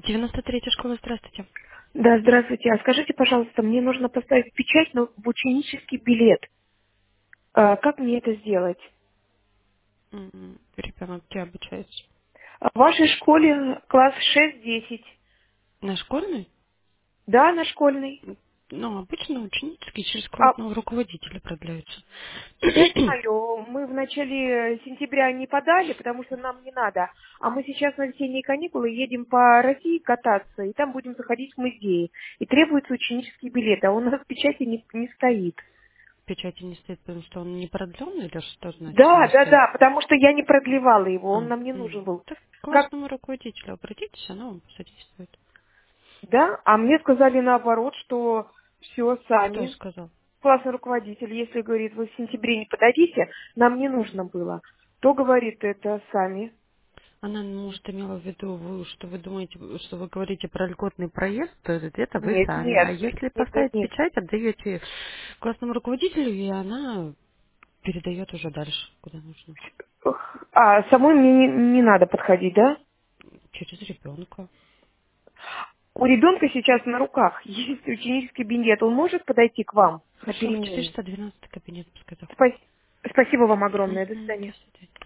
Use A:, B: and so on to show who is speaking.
A: 93-я школа, здравствуйте.
B: Да, здравствуйте. А скажите, пожалуйста, мне нужно поставить печать в ученический билет. Как мне это сделать?
A: Ребенок где обучается?
B: В вашей школе класс 6-10.
A: На школьной?
B: Да, на школьный.
A: Ну, обычно ученические через
B: А,
A: классного руководителя продляются.
B: я знаю, мы в начале сентября не подали, потому что нам не надо. А мы сейчас на весенние каникулы едем по России кататься, и там будем заходить в музеи. И требуется ученический билет, а у нас печати не стоит.
A: Печати не стоит, потому что он не продленный, или что значит
B: Да,
A: не
B: да,
A: стоит?
B: да, потому что я не продлевала его, он нам не нужен был.
A: Так к
B: Как
A: классному руководителю обратитесь, она вам посодействует.
B: Да, а мне сказали наоборот, что все
A: Кто
B: сами.
A: сказал?
B: Классный руководитель, если, говорит, вы в сентябре не подадите, нам не нужно было, то, говорит, это сами.
A: Она, может, имела в виду, что вы думаете, что вы говорите про льготный проезд, то это вы
B: Нет,
A: сами. А
B: нет,
A: если
B: нет, нет,
A: поставить
B: нет.
A: печать, отдаете классному руководителю, и она передает уже дальше, куда нужно.
B: А самой мне не надо подходить, да?
A: Через ребенка.
B: У ребенка сейчас на руках есть ученический билет, он может подойти к вам на
A: Хорошо, в
B: перемене?
A: 412 кабинет, пускай заходит.
B: Спасибо вам огромное, до
A: Мгм,
B: свидания.
A: до свидания.